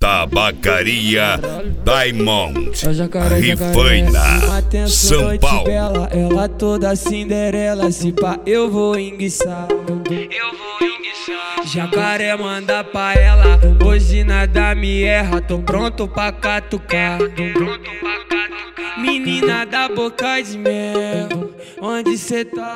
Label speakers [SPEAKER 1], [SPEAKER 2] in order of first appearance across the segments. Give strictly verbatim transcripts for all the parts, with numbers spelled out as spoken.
[SPEAKER 1] Tabacaria Diamond, Rifaina, São Paulo.
[SPEAKER 2] Ela toda Cinderela, se pá eu vou enguiçar. Eu vou enguiçar. Jacaré manda pra ela, hoje nada me erra, tô pronto pra catucar. Tô pronto pra catucar. Menina da boca de mel, onde cê tá?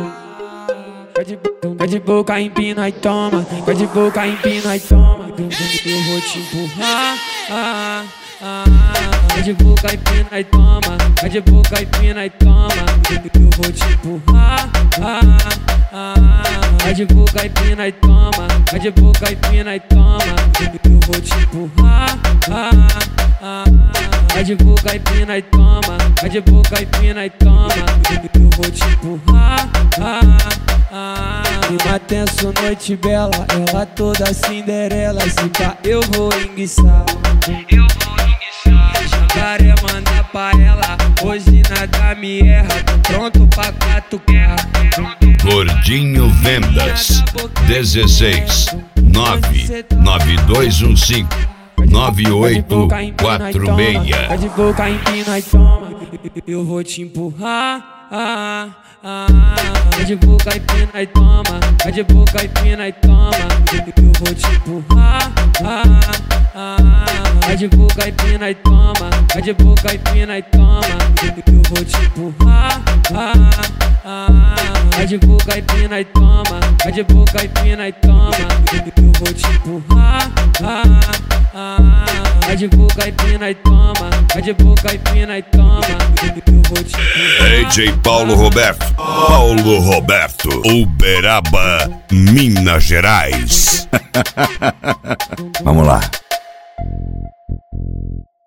[SPEAKER 2] Vai de boca, empina e toma. Vai de boca, empina e toma. Eu vou te empurrar. Ah, ah, ah. Vai de boca, empina e toma. Vai de boca, empina e toma. Eu vou te empurrar. Ah, ah, ah. Vai de boca, empina e toma. Vai de boca, empina e toma. Eu vou te empurrar. Ah, ah, ah. Vai de boca, empina e toma. Vai de boca, empina e toma. Eu vou te empurrar. Ah, ah. Clima tenso, noite bela, ela toda Cinderela, se pá eu vou enguiçar. Eu vou enguiçar. Jacaré manda pra ela, hoje nada me erra, tô pronto pra catucar.
[SPEAKER 1] Gordinho Vendas dezesseis nove nove dois um cinco nove oito quatro seis.
[SPEAKER 2] Vai de boca, empina e toma. Eu vou te empurrar. Ah, ah, vai de boca, empina e toma. Vai de boca, empina e toma. Eu vou te empurrar. Ah, ah, vai de boca, empina e toma. Vai de boca, empina e toma. Eu vou te empurrar. Ah, ah, vai de boca, empina e toma. Vai de boca, empina e toma. Eu vou te empurrar. Ah, ah, vai de boca, empina e toma. Vai de boca, empina e toma. Eu vou te empurrar.
[SPEAKER 1] D J Paulo Roberto, Paulo Roberto, Uberaba, Minas Gerais.
[SPEAKER 3] Vamos lá.